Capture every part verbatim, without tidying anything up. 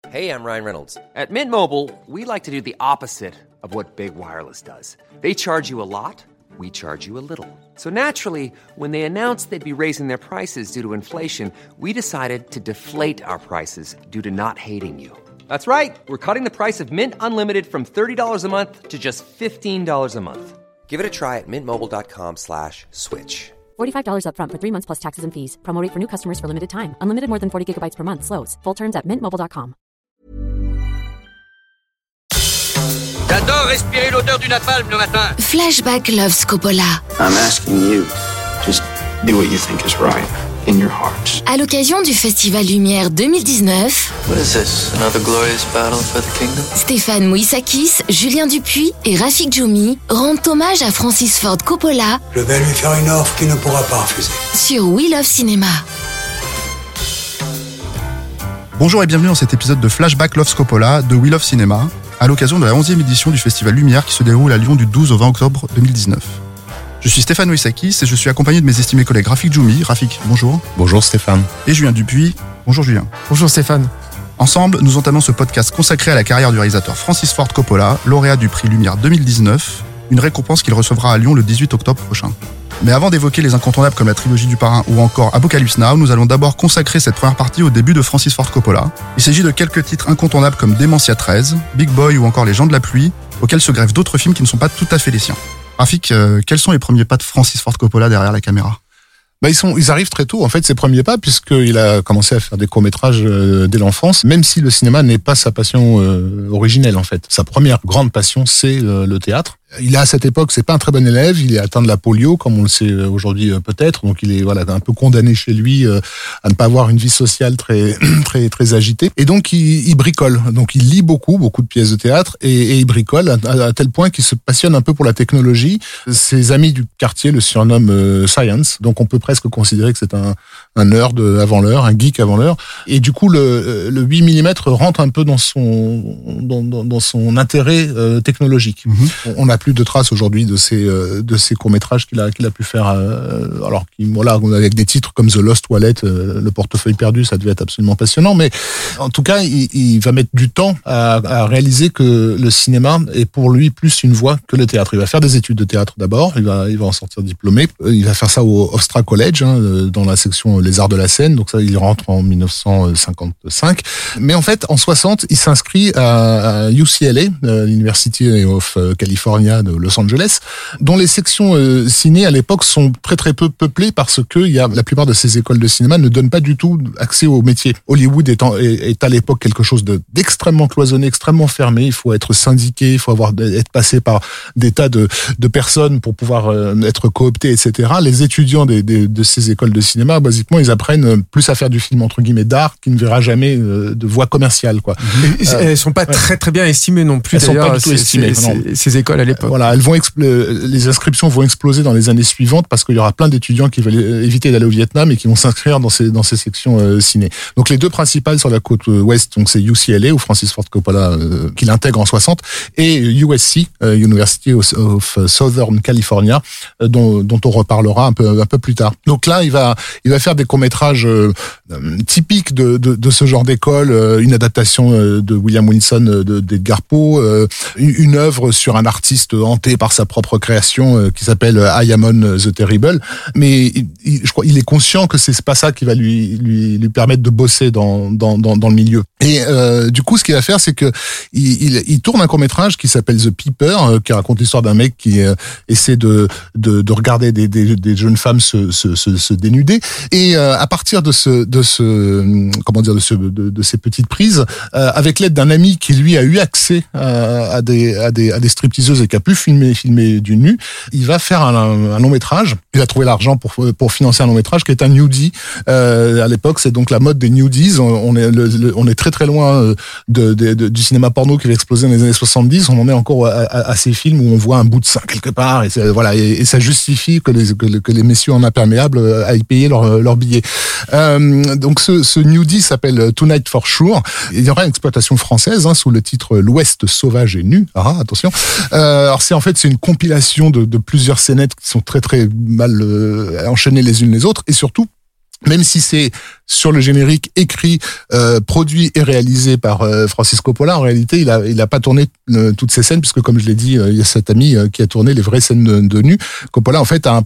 Hey, I'm Ryan Reynolds. At Mint Mobile, we like to do the opposite of what Big Wireless does. They charge you a lot, we charge you a little. So naturally, when they announced they'd be raising their prices due to inflation, we decided to deflate our prices due to not hating you. That's right. We're cutting the price of Mint Unlimited from thirty dollars a month to just fifteen dollars a month. Give it a try at mintmobile.com slash switch. forty-five dollars up front for three months plus taxes and fees. Promo rate for new customers for limited time. Unlimited more than forty gigabytes per month. Slows full terms at mint mobile dot com. J'adore respirer l'odeur du napalm le matin. Flashback loves Coppola. I'm asking you, just do what you think is right in your heart. À l'occasion du Festival Lumière deux mille dix-neuf, What is this? Another glorious battle for the kingdom? Stéphane Moïsakis, Julien Dupuis et Rafik Djoumi rendent hommage à Francis Ford Coppola. Je vais lui faire une offre qu'il ne pourra pas refuser. Sur We Love Cinéma. Bonjour et bienvenue dans cet épisode de Flashback Loves Coppola de We Love Cinéma, à l'occasion de la onzième édition du Festival Lumière qui se déroule à Lyon du douze au vingt octobre deux mille dix-neuf. Je suis Stéphane Moïsakis et je suis accompagné de mes estimés collègues Rafik Djoumi. Rafik, bonjour. Bonjour Stéphane. Et Julien Dupuis. Bonjour Julien. Bonjour Stéphane. Ensemble, nous entamons ce podcast consacré à la carrière du réalisateur Francis Ford Coppola, lauréat du prix Lumière deux mille dix-neuf, une récompense qu'il recevra à Lyon le dix-huit octobre prochain. Mais avant d'évoquer les incontournables comme la trilogie du Parrain ou encore Apocalypse Now, nous allons d'abord consacrer cette première partie au début de Francis Ford Coppola. Il s'agit de quelques titres incontournables comme Dementia treize, Big Boy ou encore Les Gens de la Pluie, auxquels se greffent d'autres films qui ne sont pas tout à fait les siens. Rafik, euh, quels sont les premiers pas de Francis Ford Coppola derrière la caméra ? Bah ils sont, ils arrivent très tôt en fait ses premiers pas puisqu'il a commencé à faire des courts métrages euh, dès l'enfance, même si le cinéma n'est pas sa passion euh, originelle en fait. Sa première grande passion c'est euh, le théâtre. Il est à cette époque, c'est pas un très bon élève, il est atteint de la polio, comme on le sait aujourd'hui euh, peut-être, donc il est voilà un peu condamné chez lui euh, à ne pas avoir une vie sociale très très très agitée. Et donc il, il bricole, donc il lit beaucoup beaucoup de pièces de théâtre et, et il bricole à, à, à tel point qu'il se passionne un peu pour la technologie. Ses amis du quartier le surnomment euh, Science, donc on peut presque considérer que c'est un un nerd avant l'heure, un geek avant l'heure. Et du coup le le huit millimètres rentre un peu dans son dans dans, dans son intérêt euh, technologique. Mm-hmm. On a plus de traces aujourd'hui de ces euh, de ces courts métrages qu'il a qu'il a pu faire euh, alors qu'il voilà avec des titres comme The Lost Wallet, euh, le portefeuille perdu, ça devait être absolument passionnant, mais en tout cas il, il va mettre du temps à, à réaliser que le cinéma est pour lui plus une voie que le théâtre. Il va faire des études de théâtre d'abord, il va il va en sortir diplômé, il va faire ça au Hofstra College hein, dans la section les arts de la scène, donc ça il rentre en dix-neuf cent cinquante-cinq, mais en fait en soixante il s'inscrit à, à U C L A, l'University of California de Los Angeles, dont les sections euh, ciné à l'époque sont très très peu peuplées parce que il y a la plupart de ces écoles de cinéma ne donnent pas du tout accès au métier. Hollywood est, en, est, est à l'époque quelque chose de d'extrêmement cloisonné, extrêmement fermé. Il faut être syndiqué, il faut avoir être passé par des tas de de personnes pour pouvoir euh, être coopté, et cetera. Les étudiants des, des, de ces écoles de cinéma, basiquement, ils apprennent plus à faire du film entre guillemets d'art qui ne verra jamais euh, de voie commerciale, quoi. Et euh, elles sont pas ouais. très très bien estimées non plus. Elles d'ailleurs, sont pas du tout ces, estimées. Ces, ces, ces écoles à l'époque. Voilà, elles vont expl- les inscriptions vont exploser dans les années suivantes parce qu'il y aura plein d'étudiants qui veulent éviter d'aller au Vietnam et qui vont s'inscrire dans ces dans ces sections euh, ciné. Donc les deux principales sur la côte ouest, donc c'est U C L A où Francis Ford Coppola euh, qui l'intègre en soixante et U S C, euh, University of Southern California, euh, dont dont on reparlera un peu un peu plus tard. Donc là, il va il va faire des courts-métrages euh, typiques de, de de ce genre d'école, euh, une adaptation euh, de William Wilson euh, de d'Edgar Poe, euh, une, une œuvre sur un artiste hanté par sa propre création euh, qui s'appelle I Am On the Terrible, mais il, il, je crois il est conscient que c'est pas ça qui va lui lui lui permettre de bosser dans dans dans, dans le milieu. Et euh, du coup, ce qu'il va faire, c'est que il, il, il tourne un court-métrage qui s'appelle The Peeper, euh, qui raconte l'histoire d'un mec qui euh, essaie de, de de regarder des des, des jeunes femmes se se se, se dénuder. Et euh, à partir de ce de ce comment dire de ce de, de ces petites prises, euh, avec l'aide d'un ami qui lui a eu accès à, à des à des à des stripteaseuses et qui a pu filmer filmer du nu, il va faire un, un long métrage. Il a trouvé l'argent pour pour financer un long métrage qui est un nudie. Euh, à l'époque, c'est donc la mode des nudies. On, on est le, le, on est très très loin de, de, de du cinéma porno qui va exploser dans les années soixante-dix. On en est encore à, à, à ces films où on voit un bout de sein quelque part et voilà et, et ça justifie que les que, que les messieurs en imperméable aillent payer leur leur billet. Euh, donc ce ce nudie s'appelle Tonight for Sure. Il y aura une exploitation française hein, sous le titre L'Ouest sauvage et nu. Ah attention. Euh, alors c'est en fait c'est une compilation de, de plusieurs scénettes qui sont très très mal euh, enchaînées les unes les autres et surtout Même si c'est sur le générique écrit, euh, produit et réalisé par euh, Francis Coppola, en réalité, il a il a pas tourné euh, toutes ces scènes, puisque comme je l'ai dit, euh, il y a cet ami euh, qui a tourné les vraies scènes de, de nu. Coppola, en fait, a, un,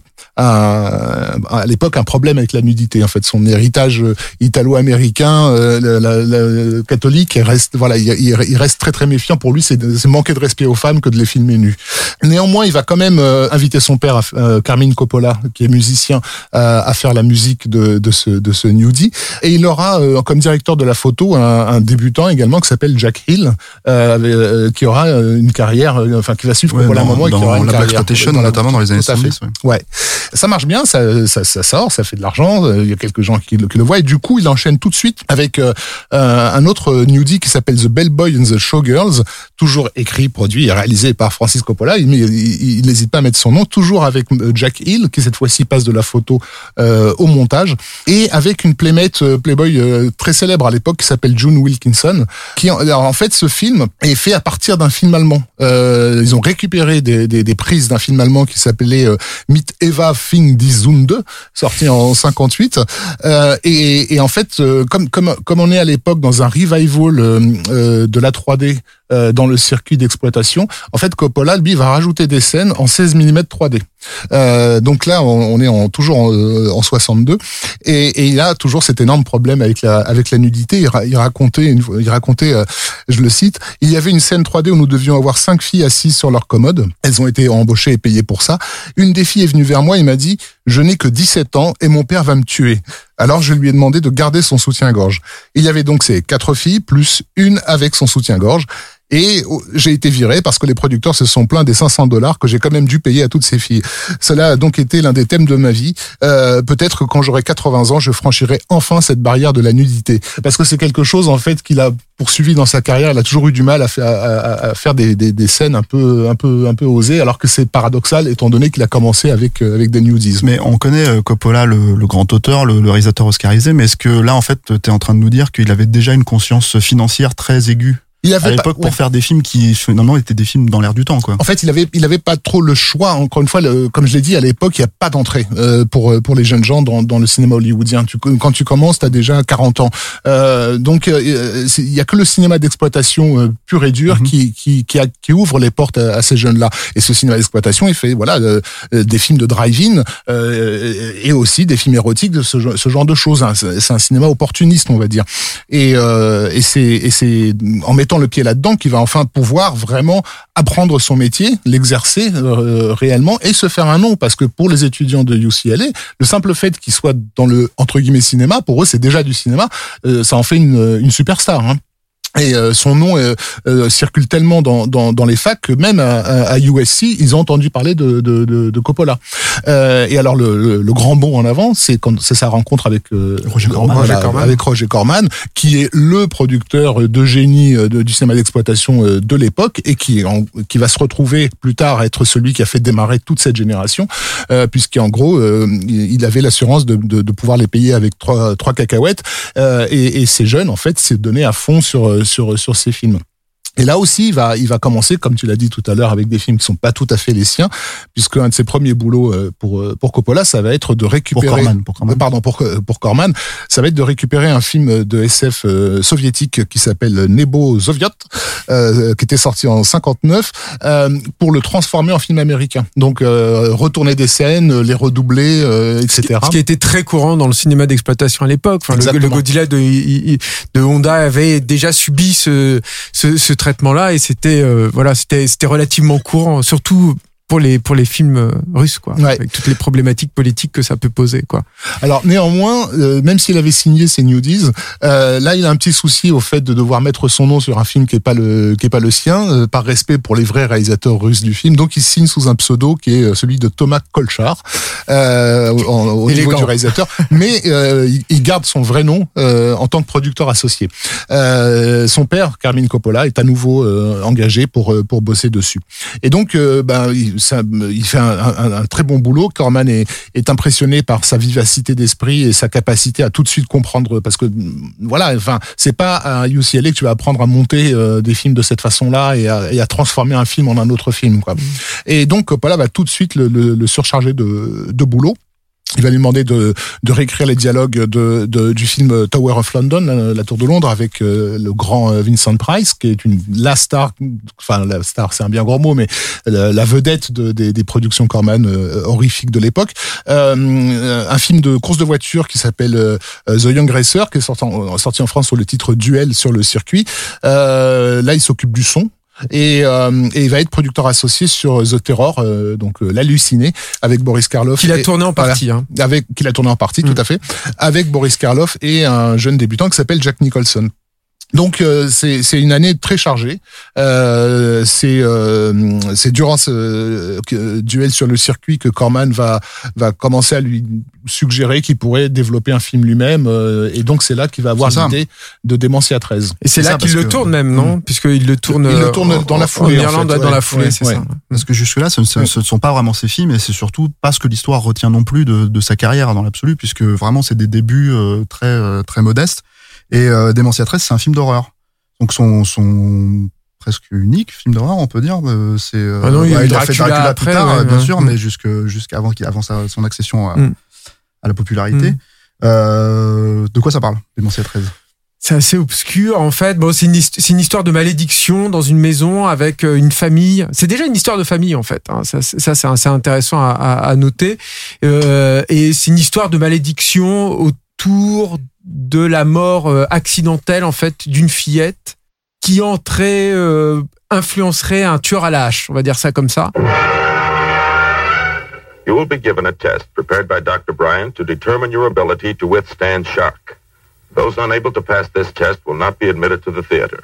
a un, à l'époque un problème avec la nudité. En fait, son héritage italo-américain, euh, la, la, la, catholique, il reste voilà, il, il reste très très méfiant. Pour lui, c'est, c'est manquer de respect aux femmes que de les filmer nues. Néanmoins, il va quand même euh, inviter son père, euh, Carmine Coppola, qui est musicien, euh, à faire la musique de de ce de ce nudie, et il aura euh, comme directeur de la photo un, un débutant également qui s'appelle Jack Hill, euh, euh, qui aura une carrière, euh, enfin qui va suivre ouais, Coppola un moment et qui aura une la carrière. Blaxploitation, notamment dans les années soixante-dix. Ouais. ouais, ça marche bien, ça, ça ça sort, ça fait de l'argent, il y a quelques gens qui, qui le voient, et du coup il enchaîne tout de suite avec euh, un autre nudie qui s'appelle The Bellboy and the Showgirls, toujours écrit, produit et réalisé par Francis Coppola. Il il n'hésite pas à mettre son nom, toujours avec Jack Hill qui cette fois-ci passe de la photo euh, au montage, et avec une playmate euh, Playboy euh, très célèbre à l'époque qui s'appelle June Wilkinson, qui alors, en fait ce film est fait à partir d'un film allemand. Euh, ils ont récupéré des, des, des prises d'un film allemand qui s'appelait euh, Mit Eva Fing die Sünde, sorti en cinquante-huit, euh, et, et en fait euh, comme comme comme on est à l'époque dans un revival euh, euh, de la trois D euh, dans le circuit d'exploitation, en fait Coppola lui va rajouter des scènes en seize millimètres trois D. Euh, donc là on, on est en, toujours en, en soixante-deux, et, et il a toujours cet énorme problème avec la avec la nudité. Il, il racontait une, il racontait euh, je le cite, il y avait une scène trois D où nous devions avoir cinq filles assises sur leur commode. Elles ont été embauchées et payées pour ça. Une des filles est venue vers moi et m'a dit « Je n'ai que dix-sept ans et mon père va me tuer ». Alors je lui ai demandé de garder son soutien-gorge. Il y avait donc ces quatre filles plus une avec son soutien-gorge. Et j'ai été viré parce que les producteurs se sont plaints des cinq cents dollars que j'ai quand même dû payer à toutes ces filles. Cela a donc été l'un des thèmes de ma vie. Euh, peut-être que quand j'aurai quatre-vingts ans, je franchirai enfin cette barrière de la nudité. Parce que c'est quelque chose, en fait, qu'il a poursuivi dans sa carrière. Il a toujours eu du mal à faire, à, à faire des, des, des scènes un peu, un peu, un peu osées, alors que c'est paradoxal étant donné qu'il a commencé avec, avec des nudies. Mais on connaît Coppola, le, le grand auteur, le, le réalisateur oscarisé, mais est-ce que là, en fait, t'es en train de nous dire qu'il avait déjà une conscience financière très aiguë? Il avait à l'époque pas, ouais. pour faire des films qui finalement étaient des films dans l'air du temps, quoi. En fait, il avait il avait pas trop le choix. Encore une fois, le, comme je l'ai dit à l'époque, il y a pas d'entrée euh, pour pour les jeunes gens dans dans le cinéma hollywoodien. Tu, quand tu commences, t'as déjà quarante ans. Euh, donc euh, il y a que le cinéma d'exploitation euh, pur et dur mm-hmm. qui qui qui, a, qui ouvre les portes à, à ces jeunes-là. Et ce cinéma d'exploitation, il fait voilà euh, des films de drive-in euh, et aussi des films érotiques, de ce ce genre de choses. Hein. C'est, c'est un cinéma opportuniste, on va dire. Et euh, et c'est et c'est en mettant le pied là-dedans qui va enfin pouvoir vraiment apprendre son métier, l'exercer euh, réellement et se faire un nom, parce que pour les étudiants de U C L A, le simple fait qu'ils soient dans le entre guillemets cinéma, pour eux c'est déjà du cinéma, euh, ça en fait une, une superstar, hein. Et euh, son nom euh, euh, circule tellement dans, dans, dans les facs que même à, à U S C, ils ont entendu parler de, de, de, de Coppola. Euh, et alors le, le, le grand bond en avant, c'est quand c'est sa rencontre avec euh, Roger Corman, voilà, Roger Corman. avec Roger Corman, qui est le producteur de génie de, du cinéma d'exploitation de l'époque et qui en, qui va se retrouver plus tard à être celui qui a fait démarrer toute cette génération, euh, puisqu'en gros euh, il avait l'assurance de, de, de pouvoir les payer avec trois, trois cacahuètes, euh, et, et ces jeunes en fait s'est donné à fond sur sur sur ces films. Et là aussi, il va, il va commencer, comme tu l'as dit tout à l'heure, avec des films qui sont pas tout à fait les siens, puisque un de ses premiers boulots pour pour Coppola, ça va être de récupérer. Pour Corman, pour Corman. Pardon, pour pour Corman, ça va être de récupérer un film de S F euh, soviétique qui s'appelle Nebo Soviet, euh, qui était sorti en cinquante-neuf, euh, pour le transformer en film américain. Donc euh, retourner des scènes, les redoubler, euh, et cetera. Ce qui était très courant dans le cinéma d'exploitation à l'époque. Enfin, le, le Godzilla de, de Honda avait déjà subi ce ce, ce traitement-là, et c'était euh, voilà, c'était c'était relativement courant, surtout pour les pour les films russes, quoi, ouais. Avec toutes les problématiques politiques que ça peut poser, quoi. Alors néanmoins, euh, même s'il avait signé ses nudies, euh, là il a un petit souci au fait de devoir mettre son nom sur un film qui est pas le qui est pas le sien, euh, par respect pour les vrais réalisateurs russes du film. Donc il signe sous un pseudo qui est celui de Thomas Kolchar, euh, en, au Élégant. Niveau du réalisateur, mais euh, il, il garde son vrai nom euh, en tant que producteur associé. Euh, son père, Carmine Coppola, est à nouveau euh, engagé pour pour bosser dessus. Et donc euh, ben il, Ça, il fait un, un, un très bon boulot. Corman est, est impressionné par sa vivacité d'esprit et sa capacité à tout de suite comprendre, parce que voilà, enfin, c'est pas à U C L A que tu vas apprendre à monter euh, des films de cette façon-là et à, et à transformer un film en un autre film, quoi. Mmh. Et donc Coppola va tout de suite le, le, le surcharger de, de boulot. Il va lui demander de, de réécrire les dialogues de, de, du film Tower of London, la Tour de Londres, avec euh, le grand Vincent Price, qui est une la star, enfin la star, c'est un bien gros mot, mais la, la vedette de, des, des productions Corman euh, horrifiques de l'époque. Euh, un film de course de voiture qui s'appelle euh, The Young Racer, qui est sorti en, sorti en France sous le titre Duel sur le circuit. Euh, là, il s'occupe du son. Et, euh, et il va être producteur associé sur The Terror, euh, donc euh, l'halluciné, avec Boris Karloff. Qu'il a tourné en partie, voilà, hein. Avec qu'il a tourné en partie, mmh. tout à fait, avec Boris Karloff et un jeune débutant qui s'appelle Jack Nicholson. Donc euh, c'est c'est une année très chargée. Euh, c'est euh, c'est durant ce euh, duel sur le circuit que Corman va va commencer à lui suggérer qu'il pourrait développer un film lui-même. Euh, et donc c'est là qu'il va avoir l'idée de Dementia treize. Et c'est, c'est là qu'il le que... tourne même, non ? Puisqu'il le tourne. Il le tourne dans la foulée. En Irlande, en fait, dans ouais, la foulée, ouais, c'est ouais. ça. Parce que jusque là, ce, ce, ce ne sont pas vraiment ses films, et c'est surtout pas ce que l'histoire retient non plus de, de sa carrière dans l'absolu, puisque vraiment c'est des débuts euh, très euh, très modestes. Et euh, Dementia treize, c'est un film d'horreur. Donc son, son presque unique film d'horreur, on peut dire. Euh, c'est, euh, ah non, il, ouais, il a fait Dracula après, plus tard, ouais, bien ouais, sûr, ouais. mais jusque, jusqu'avant qu'il, avant sa, son accession à, mm. à la popularité. Mm. Euh, de quoi ça parle, Dementia treize ? C'est assez obscur, en fait. Bon, c'est une, c'est une histoire de malédiction dans une maison avec une famille. C'est déjà une histoire de famille, en fait. Hein. Ça, ça, c'est assez intéressant à, à, à noter. Euh, et c'est une histoire de malédiction autour de la mort euh, accidentelle, en fait, d'une fillette qui entrait, euh, influencerait un tueur à la hache. On va dire ça comme ça. You will be given a test prepared by Doctor Bryan to determine your ability to withstand shock. Those unable to pass this test will not be admitted to the theater.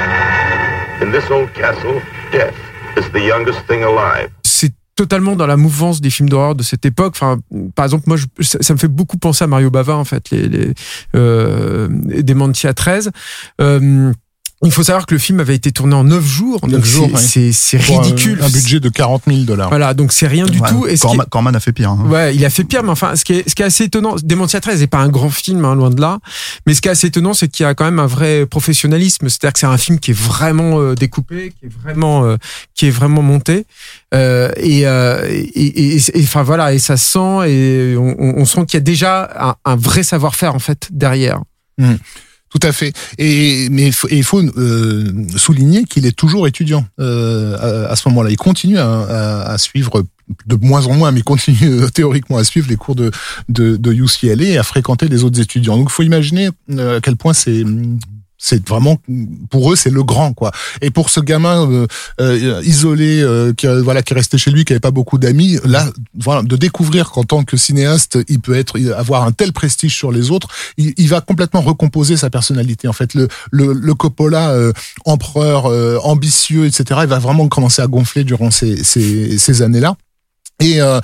In this old castle, death is the youngest thing alive. C'est totalement dans la mouvance des films d'horreur de cette époque. Enfin, par exemple, moi, je, ça, ça me fait beaucoup penser à Mario Bava, en fait, les, les euh, Dementia treize. Euh, Il faut savoir que le film avait été tourné en neuf jours. neuf jours, c'est, ouais. c'est, c'est ridicule. Un, un budget de quarante mille dollars. Voilà, donc c'est rien du ouais, tout. Et Corman, est... Corman a fait pire. Hein. Ouais, il a fait pire, mais enfin, ce qui est, ce qui est assez étonnant, Dementia treize n'est pas un grand film, hein, loin de là. Mais ce qui est assez étonnant, c'est qu'il y a quand même un vrai professionnalisme. C'est-à-dire que c'est un film qui est vraiment euh, découpé, qui est vraiment, euh, qui est vraiment monté. Euh, et, euh, et, et, et, enfin voilà, et ça se sent, et on, on sent qu'il y a déjà un, un vrai savoir-faire en fait derrière. Mmh. Tout à fait. Et mais il faut euh, souligner qu'il est toujours étudiant euh, à, à ce moment-là. Il continue à, à, à suivre de moins en moins, mais continue euh, théoriquement à suivre les cours de de, de U C L A et à fréquenter les autres étudiants. Donc, il faut imaginer euh, à quel point c'est c'est vraiment, pour eux, c'est le grand, quoi. Et pour ce gamin euh, euh, isolé, euh, qui voilà, qui restait chez lui, qui avait pas beaucoup d'amis, là, voilà, de découvrir qu'en tant que cinéaste, il peut être avoir un tel prestige sur les autres, il, il va complètement recomposer sa personnalité. En fait, le le, le Coppola euh, empereur, euh, ambitieux, et cetera, il va vraiment commencer à gonfler durant ces ces, ces années-là. Et euh,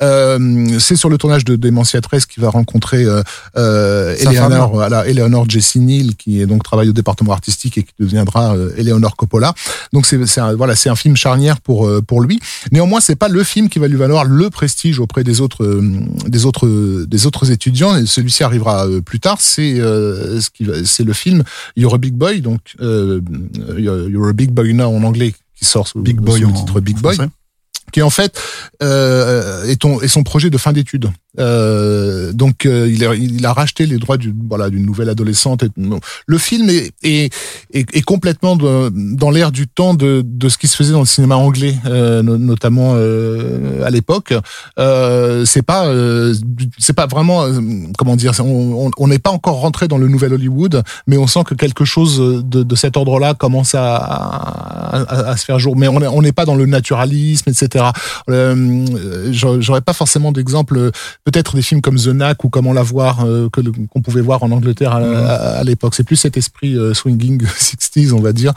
euh, c'est sur le tournage de Dementia treize qu'il va rencontrer euh, euh, Eleanor, voilà, Eleanor Jessie Neal, qui est donc travaille au département artistique et qui deviendra euh, Eleanor Coppola. Donc c'est, c'est un, voilà, c'est un film charnière pour euh, pour lui. Néanmoins, c'est pas le film qui va lui valoir le prestige auprès des autres euh, des autres des autres étudiants. Et celui-ci arrivera euh, plus tard. C'est euh, ce qui va, c'est le film You're a Big Boy, donc euh, You're a Big Boy Now en anglais, qui sort sous, Big Boy sous le en, titre Big Boy. Français. Qui en fait euh, est, ton, est son projet de fin d'études. Euh, donc euh, il, a, il a racheté les droits d'une voilà d'une nouvelle adolescente. Et, le film est, est, est, est complètement de, dans l'air du temps de, de ce qui se faisait dans le cinéma anglais, euh, notamment euh, à l'époque. Euh, c'est pas euh, c'est pas vraiment euh, comment dire. On on n'est pas encore rentré dans le nouvel Hollywood, mais on sent que quelque chose de, de cet ordre-là commence à, à, à se faire jour. Mais on on n'est pas dans le naturalisme, et cetera. Euh, j'aurais pas forcément d'exemple. Peut-être des films comme The Knack ou Comment la voir euh, que le, qu'on pouvait voir en Angleterre à, à, à l'époque. C'est plus cet esprit euh, swinging sixties, on va dire.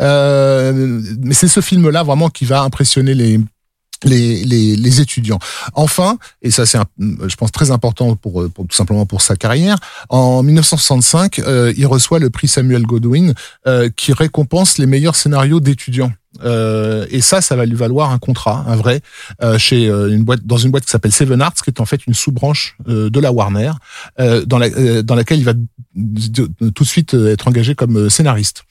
Euh, mais c'est ce film-là vraiment qui va impressionner les Les, les, les étudiants. Enfin, et ça c'est un, je pense très important pour, pour tout simplement pour sa carrière, en dix-neuf cent soixante-cinq, euh, il reçoit le prix Samuel Goldwyn euh, qui récompense les meilleurs scénarios d'étudiants. Euh, et ça, ça va lui valoir un contrat, un vrai, euh, chez euh, une boîte, dans une boîte qui s'appelle Seven Arts, qui est en fait une sous-branche euh, de la Warner, euh, dans, la, euh, dans laquelle il va tout de suite être engagé comme scénariste.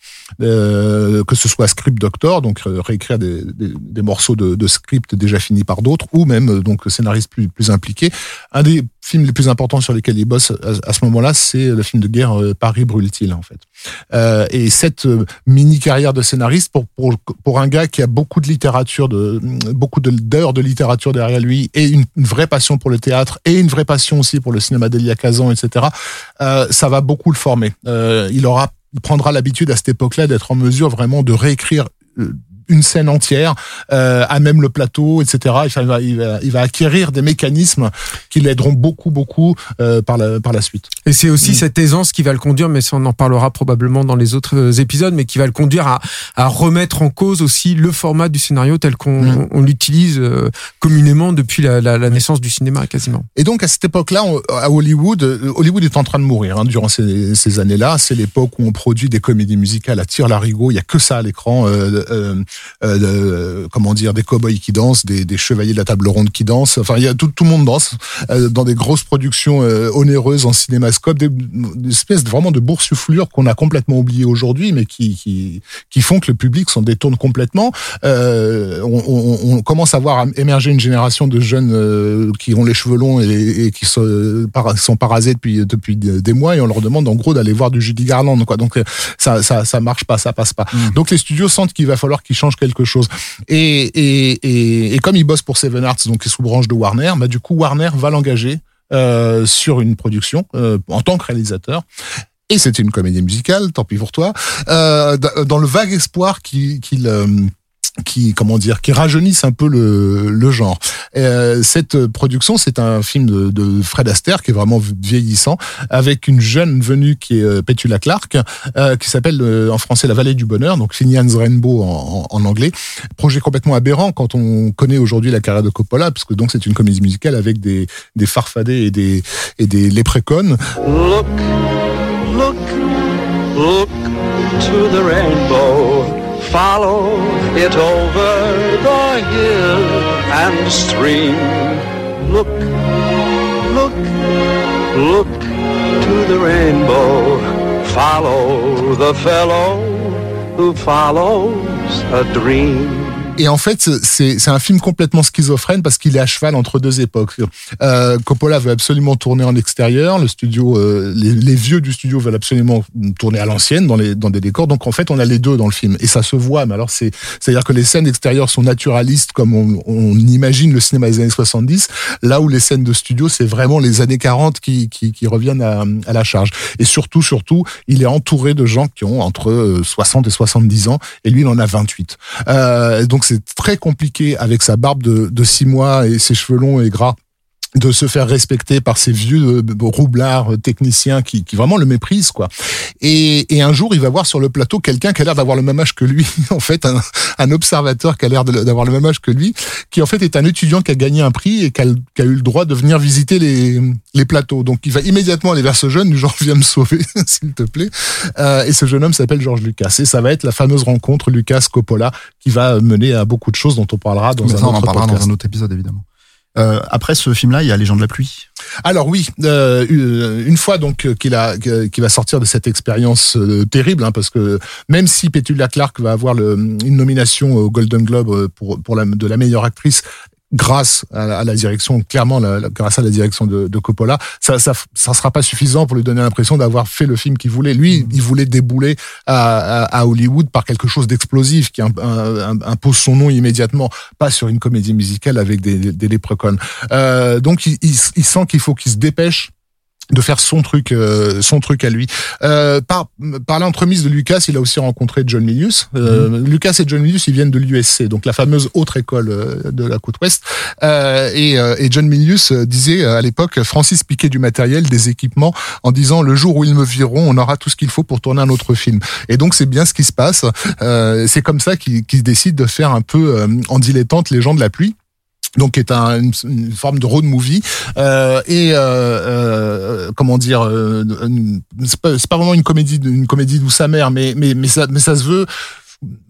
Euh, que ce soit script doctor, donc euh, réécrire des, des, des morceaux de, de script déjà finis par d'autres, ou même euh, donc scénariste plus, plus impliqué. Un des films les plus importants sur lesquels il bosse à, à ce moment-là, c'est le film de guerre euh, Paris brûle-t-il, en fait. Euh, et cette euh, mini carrière de scénariste pour pour pour un gars qui a beaucoup de littérature, de beaucoup de, d'heures de littérature derrière lui, et une, une vraie passion pour le théâtre et une vraie passion aussi pour le cinéma d'Elia Kazan, et cetera. Euh, ça va beaucoup le former. Euh, il aura Il prendra l'habitude à cette époque-là d'être en mesure vraiment de réécrire une scène entière, euh, à même le plateau, et cetera. Il va, il va, il va acquérir des mécanismes qui l'aideront beaucoup, beaucoup euh, par la par la suite. Et c'est aussi mmh. cette aisance qui va le conduire, mais ça on en parlera probablement dans les autres épisodes, mais qui va le conduire à, à remettre en cause aussi le format du scénario tel qu'on mmh. on l'utilise euh, communément depuis la, la, la naissance du cinéma quasiment. Et donc à cette époque-là, on, à Hollywood, Hollywood est en train de mourir hein, durant ces, ces années-là. C'est l'époque où on produit des comédies musicales à tire-larigot. Il y a que ça à l'écran. Euh, euh, Euh, de, comment dire, des cow-boys qui dansent, des, des chevaliers de la table ronde qui dansent. Enfin, il y a tout, tout le monde danse euh, dans des grosses productions euh, onéreuses en cinémascope, des, des espèces de, vraiment de boursouflures qu'on a complètement oubliées aujourd'hui, mais qui, qui qui font que le public s'en détourne complètement. Euh, on, on, on commence à voir émerger une génération de jeunes euh, qui ont les cheveux longs et, et qui sont, sont parasés depuis depuis des mois, et on leur demande en gros d'aller voir du Judy Garland, quoi. Donc ça ça ça marche pas, ça passe pas. Mmh. Donc les studios sentent qu'il va falloir qu'ils changent quelque chose. Et, et, et, et comme il bosse pour Seven Arts, donc qui est sous branche de Warner, bah du coup Warner va l'engager euh, sur une production euh, en tant que réalisateur. Et c'était une comédie musicale, tant pis pour toi, euh, dans le vague espoir qu'il, qu'il euh, qui comment dire qui rajeunissent un peu le le genre. Euh, cette production, c'est un film de, de Fred Astaire qui est vraiment vieillissant, avec une jeune venue qui est euh, Petula Clark, euh, qui s'appelle euh, en français La Vallée du Bonheur, donc Finian's Rainbow en, en, en anglais. Projet complètement aberrant quand on connaît aujourd'hui la carrière de Coppola, parce que donc c'est une comédie musicale avec des des farfadets et des et des léprechauns. Look, look, look to the rainbow. Follow it over the hill and stream. Look, look, look to the rainbow. Follow the fellow who follows a dream. Et en fait, c'est, c'est un film complètement schizophrène parce qu'il est à cheval entre deux époques. Euh, Coppola veut absolument tourner en extérieur, le studio, euh, les, les vieux du studio veulent absolument tourner à l'ancienne dans les dans des décors. Donc en fait, on a les deux dans le film et ça se voit. Mais alors c'est, c'est-à-dire que les scènes extérieures sont naturalistes comme on, on imagine le cinéma des années soixante-dix, là où les scènes de studio, c'est vraiment les années quarante qui qui, qui reviennent à, à la charge. Et surtout, surtout, il est entouré de gens qui ont entre soixante et soixante-dix ans et lui, il en a vingt-huit. Euh, donc c'est très compliqué avec sa barbe de, de six mois et ses cheveux longs et gras de se faire respecter par ces vieux roublards techniciens qui, qui vraiment le méprisent, quoi. Et, et un jour, il va voir sur le plateau quelqu'un qui a l'air d'avoir le même âge que lui, en fait, un, un observateur qui a l'air de, d'avoir le même âge que lui, qui en fait est un étudiant qui a gagné un prix et qui a, qui a eu le droit de venir visiter les, les plateaux. Donc il va immédiatement aller vers ce jeune, du genre viens me sauver, s'il te plaît. Euh, et ce jeune homme s'appelle George Lucas. Et ça va être la fameuse rencontre Lucas-Coppola qui va mener à beaucoup de choses dont on parlera dans Mais un ça, autre on en parlera podcast. dans un autre épisode, évidemment. Euh, après ce film-là, il y a Les Gens de la pluie. Alors oui, euh, une fois donc qu'il a qu'il va sortir de cette expérience euh, terrible, hein, parce que même si Petula Clark va avoir le, une nomination au Golden Globe pour pour la, de la meilleure actrice, grâce à la, à la direction, clairement, la, la, grâce à la direction de, de Coppola, ça, ça, ça sera pas suffisant pour lui donner l'impression d'avoir fait le film qu'il voulait. Lui, il voulait débouler à, à, à Hollywood par quelque chose d'explosif qui un, un, impose son nom immédiatement, pas sur une comédie musicale avec des, des, des léprechauns. Euh, donc, il, il, il sent qu'il faut qu'il se dépêche de faire son truc, euh, son truc à lui. Euh, par par l'entremise de Lucas, il a aussi rencontré John Milius. Euh, mmh. Lucas et John Milius, ils viennent de l'U S C, donc la fameuse autre école euh, de la côte ouest. Euh, et, euh, et John Milius disait à l'époque, Francis piquait du matériel, des équipements, en disant le jour où ils me vireront, on aura tout ce qu'il faut pour tourner un autre film. Et donc c'est bien ce qui se passe. Euh, c'est comme ça qu'il, qu'il décide de faire un peu euh, en dilettante Les Gens de la pluie. Donc, qui est un, une, une forme de road movie euh, et euh, euh, comment dire, euh, c'est, pas, c'est pas vraiment une comédie, une comédie douce amère, mais mais mais ça, mais ça se veut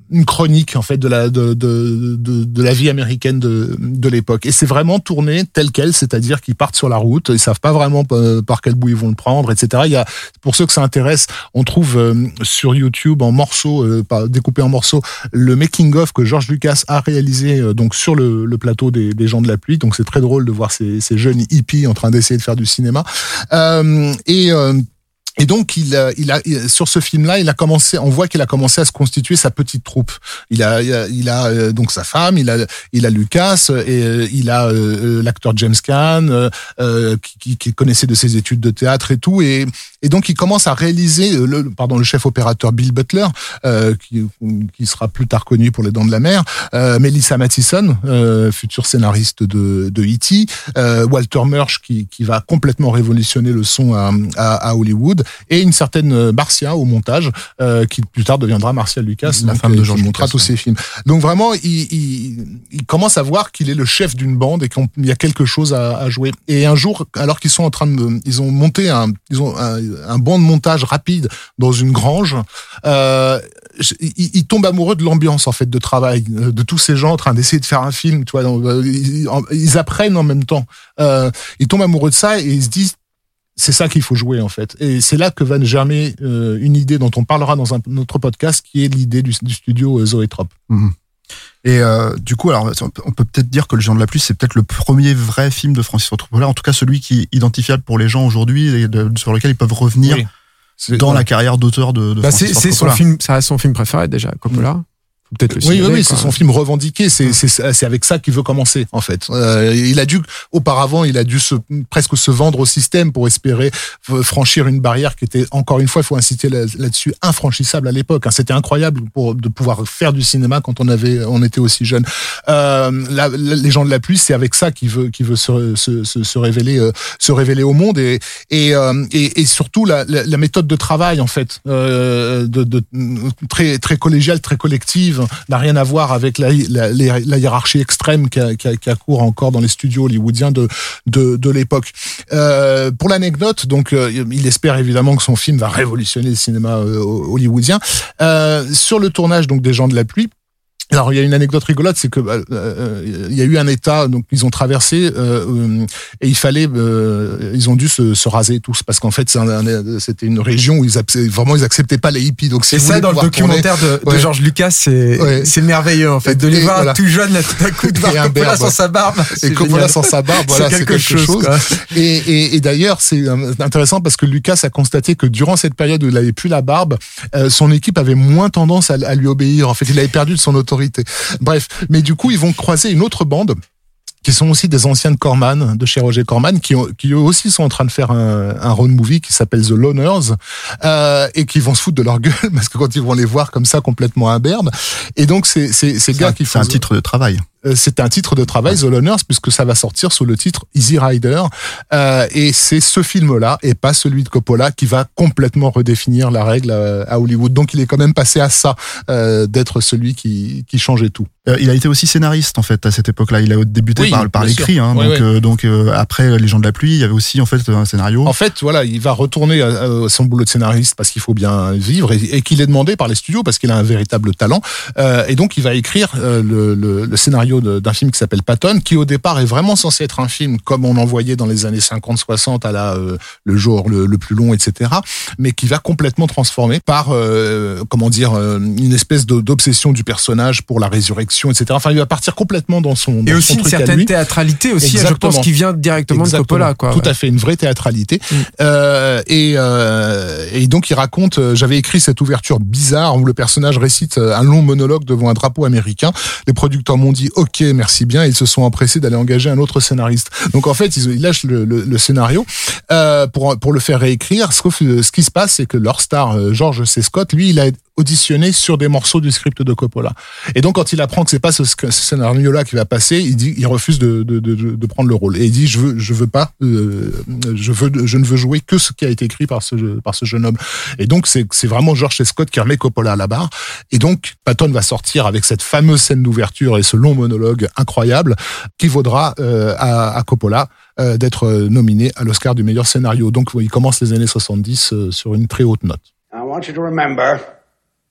une chronique en fait de la de de de, de la vie américaine de de l'époque. Et c'est vraiment tourné tel quel, c'est-à-dire qu'ils partent sur la route, ils savent pas vraiment par quel bout ils vont le prendre, et cetera. Il y a, pour ceux que ça intéresse, on trouve euh, sur YouTube en morceaux, euh, découpé en morceaux, le making of que George Lucas a réalisé euh, donc sur le, le plateau des, des Gens de la Pluie. Donc c'est très drôle de voir ces, ces jeunes hippies en train d'essayer de faire du cinéma. Euh, et euh, Et donc, il a, il a, sur ce film-là, il a commencé, on voit qu'il a commencé à se constituer sa petite troupe. Il a, il a, il a euh, donc sa femme, il a, il a Lucas, et euh, il a euh, l'acteur James Caan, euh, qui, qui connaissait de ses études de théâtre et tout, et, et donc il commence à réaliser, le, pardon, le chef opérateur Bill Butler, euh, qui, qui sera plus tard connu pour Les Dents de la Mer, euh, Melissa Mathison, euh, futur scénariste de, de E T, euh, Walter Murch, qui, qui va complètement révolutionner le son à, à, à Hollywood, et une certaine Marcia au montage, euh, qui plus tard deviendra Marcia Lucas, la donc, femme de George montrera Lucas, tous ses films. Donc vraiment, il, il, il commence à voir qu'il est le chef d'une bande et qu'il y a quelque chose à, à jouer. Et un jour, alors qu'ils sont en train de, ils ont monté un, ils ont un, un banc de montage rapide dans une grange. Euh, il, il tombe amoureux de l'ambiance en fait de travail, de tous ces gens en train d'essayer de faire un film. Tu vois, ils, ils apprennent en même temps. Euh, ils tombent amoureux de ça et ils se disent, c'est ça qu'il faut jouer en fait. Et c'est là que va germer euh, une idée dont on parlera dans un autre podcast, qui est l'idée du, du studio euh, Zoétrope. Mmh. Et euh, du coup, alors on peut peut-être dire que Le Géant de la Pluie, c'est peut-être le premier vrai film de Francis Ford Coppola, en tout cas celui qui est identifiable pour les gens aujourd'hui et de, sur lequel ils peuvent revenir oui. dans ouais. la carrière d'auteur de, de bah Francis Ford c'est, Coppola. C'est son film, ça reste son film préféré déjà, Coppola. Mmh. Peut-être le oui, signaler, oui, oui, c'est son film revendiqué. C'est, c'est, c'est avec ça qu'il veut commencer, en fait. Euh, il a dû, auparavant, il a dû se, presque se vendre au système pour espérer franchir une barrière qui était, encore une fois, il faut insister là, là-dessus, infranchissable à l'époque. Hein. C'était incroyable pour, de pouvoir faire du cinéma quand on avait, on était aussi jeune. Euh, la, la, les Gens de la Pluie, c'est avec ça qu'il veut, qu'il veut se, se, se, se révéler, euh, se révéler au monde et, et, euh, et, et surtout la, la, la méthode de travail, en fait, euh, de, de, très, très collégiale, très collective, n'a rien à voir avec la, la, la hiérarchie extrême qui, a, qui, a, qui accourt encore dans les studios hollywoodiens de, de, de l'époque. Euh, pour l'anecdote, donc, euh, il espère évidemment que son film va révolutionner le cinéma euh, hollywoodien. Euh, sur le tournage donc des Gens de la Pluie, alors il y a une anecdote rigolote, c'est que euh, il y a eu un état, donc ils ont traversé euh, et il fallait, euh, ils ont dû se, se raser tous parce qu'en fait c'est un, c'était une région où ils vraiment ils acceptaient pas les hippies. Donc si et ça dans le documentaire tourner, de, de ouais. George Lucas, c'est ouais. c'est merveilleux en fait de les voir voilà. tout jeunes là tout à coup de voir Coppola sans sa barbe. Et Coppola sans sa barbe, voilà, c'est quelque, c'est quelque chose. chose. Et, et, et d'ailleurs c'est intéressant parce que Lucas a constaté que durant cette période où il avait plus la barbe, euh, son équipe avait moins tendance à, à lui obéir. En fait, il avait perdu de son autorité. Bref, mais du coup, ils vont croiser une autre bande qui sont aussi des anciens de Corman, de chez Roger Corman, qui, ont, qui eux aussi sont en train de faire un, un road movie qui s'appelle The Loners, euh, et qui vont se foutre de leur gueule parce que quand ils vont les voir comme ça complètement imberbes. Et donc, c'est, c'est, c'est, c'est gars un, qui font... C'est un titre de travail. C'est un titre de travail, The Loners, puisque ça va sortir sous le titre Easy Rider. Euh, et c'est ce film-là, et pas celui de Coppola, qui va complètement redéfinir la règle à, à Hollywood. Donc il est quand même passé à ça, euh, d'être celui qui, qui changeait tout. Euh, il a été aussi scénariste, en fait, à cette époque-là. Il a débuté oui, par, par l'écrit. Hein, oui, donc oui. Euh, donc euh, après Les Gens de la Pluie, il y avait aussi en fait un scénario. En fait, voilà, il va retourner à, à son boulot de scénariste parce qu'il faut bien vivre et, et qu'il est demandé par les studios parce qu'il a un véritable talent. Euh, et donc il va écrire euh, le, le, le scénario de, d'un film qui s'appelle Patton, qui au départ est vraiment censé être un film comme on en voyait dans les années cinquante soixante à la euh, le jour le, le plus long, et cetera, mais qui va complètement transformer par euh, comment dire euh, une espèce de, d'obsession du personnage pour la résurrection, et cetera. Enfin, il va partir complètement dans son dans et aussi son une truc certaine à lui. théâtralité aussi. Exactement. Je pense qu'il vient directement Exactement. de Coppola, quoi. Tout ouais. à fait, une vraie théâtralité. Mm. Euh, et euh, et donc il raconte. Euh, j'avais écrit cette ouverture bizarre où le personnage récite un long monologue devant un drapeau américain. Les producteurs m'ont dit OK, merci bien. Et ils se sont empressés d'aller engager un autre scénariste. Donc en fait, ils, ils lâchent le, le, le scénario euh, pour pour le faire réécrire. Sauf que ce qui se passe, c'est que leur star euh, George C. Scott, lui, il a auditionné sur des morceaux du script de Coppola. Et donc quand il apprend que c'est pas ce, ce scénario-là qui va passer, il dit, il refuse de de de, de prendre le rôle. Et il dit je veux je veux pas, euh, je veux je ne veux jouer que ce qui a été écrit par ce par ce jeune homme. Et donc c'est c'est vraiment George C. Scott qui remet Coppola à la barre. Et donc Patton va sortir avec cette fameuse scène d'ouverture et ce long monologue incroyable qui vaudra euh, à, à Coppola euh, d'être nominé à l'Oscar du meilleur scénario. Donc il commence les années soixante-dix euh, sur une très haute note. I want you to remember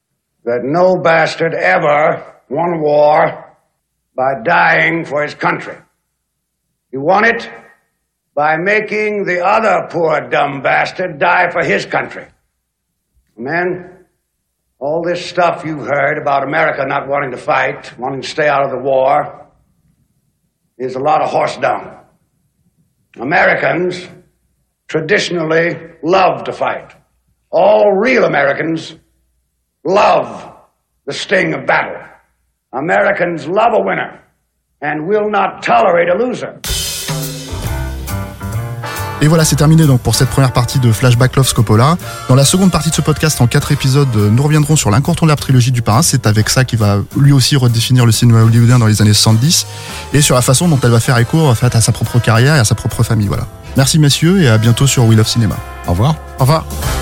that no bastard ever won war by dying for his country. He won it by making the other poor dumb bastard die for his country. Men, all this stuff you've heard about America not wanting to fight, wanting to stay out of the war, is a lot of horse dung. Americans traditionally love to fight. All real Americans love the sting of battle. Americans love a winner and will not tolerate a loser. Et voilà, c'est terminé donc pour cette première partie de Flashback Love Coppola. Dans la seconde partie de ce podcast, en quatre épisodes, nous reviendrons sur l'incontournable trilogie du Parrain. C'est avec ça qu'il va lui aussi redéfinir le cinéma hollywoodien dans les années soixante-dix et sur la façon dont elle va faire écho en fait, à sa propre carrière et à sa propre famille. Voilà. Merci messieurs et à bientôt sur We Love Cinéma. Au revoir. Au revoir.